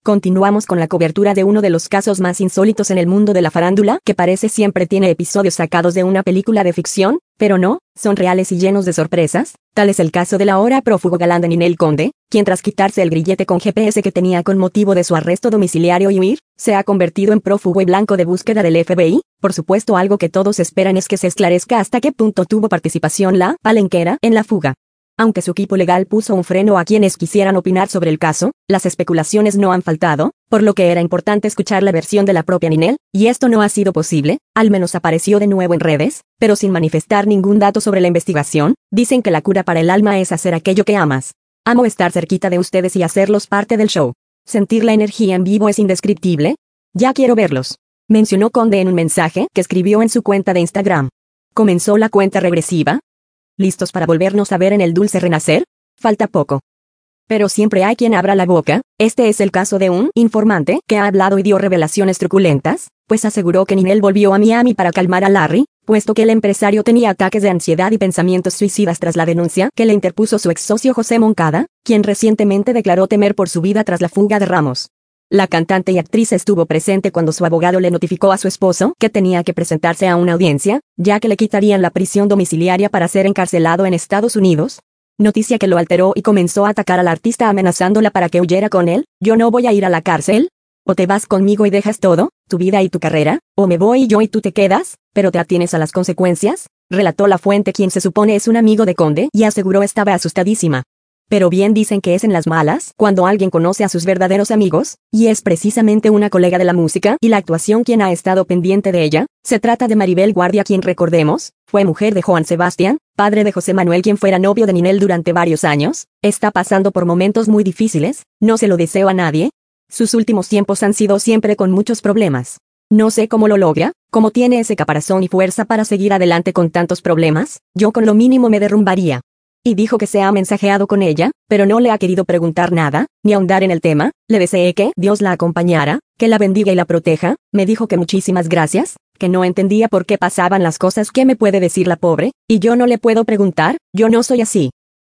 Continuamos con la cobertura de uno de los casos más insólitos en el mundo de la farándula, que parece siempre tiene episodios sacados de una película de ficción, pero no, son reales y llenos de sorpresas. Tal es el caso del ahora prófugo galán de Ninel Conde, quien tras quitarse el grillete con GPS que tenía con motivo de su arresto domiciliario y huir, se ha convertido en prófugo y blanco de búsqueda del FBI. Por supuesto, algo que todos esperan es que se esclarezca hasta qué punto tuvo participación la palenquera en la fuga. Aunque su equipo legal puso un freno a quienes quisieran opinar sobre el caso, las especulaciones no han faltado, por lo que era importante escuchar la versión de la propia Ninel, y esto no ha sido posible. Al menos apareció de nuevo en redes, pero sin manifestar ningún dato sobre la investigación. Dicen que la cura para el alma es hacer aquello que amas. Amo estar cerquita de ustedes y hacerlos parte del show. Sentir la energía en vivo es indescriptible. Ya quiero verlos, mencionó Conde en un mensaje que escribió en su cuenta de Instagram. ¿Comenzó la cuenta regresiva? ¿Listos para volvernos a ver en el dulce renacer? Falta poco. Pero siempre hay quien abra la boca. Este es el caso de un informante que ha hablado y dio revelaciones truculentas, pues aseguró que Ninel volvió a Miami para calmar a Larry, puesto que el empresario tenía ataques de ansiedad y pensamientos suicidas tras la denuncia que le interpuso su ex socio José Moncada, quien recientemente declaró temer por su vida tras la fuga de Ramos. La cantante y actriz estuvo presente cuando su abogado le notificó a su esposo que tenía que presentarse a una audiencia, ya que le quitarían la prisión domiciliaria para ser encarcelado en Estados Unidos. Noticia que lo alteró y comenzó a atacar al artista amenazándola para que huyera con él. Yo no voy a ir a la cárcel. O te vas conmigo y dejas todo, tu vida y tu carrera, o me voy yo y tú te quedas, pero te atienes a las consecuencias, relató la fuente quien se supone es un amigo de Conde y aseguró estaba asustadísima. Pero bien dicen que es en las malas cuando alguien conoce a sus verdaderos amigos, y es precisamente una colega de la música y la actuación quien ha estado pendiente de ella. Se trata de Maribel Guardia, quien recordemos, fue mujer de Joan Sebastián, padre de José Manuel, quien fuera novio de Ninel durante varios años. Está pasando por momentos muy difíciles, no se lo deseo a nadie. Sus últimos tiempos han sido siempre con muchos problemas. No sé cómo lo logra, cómo tiene ese caparazón y fuerza para seguir adelante con tantos problemas. Yo con lo mínimo me derrumbaría. Y dijo que se ha mensajeado con ella, pero no le ha querido preguntar nada, ni ahondar en el tema. Le deseé que Dios la acompañara, que la bendiga y la proteja. Me dijo que muchísimas gracias, que no entendía por qué pasaban las cosas. ¿Qué me puede decir la pobre? Y yo no le puedo preguntar, yo no soy así.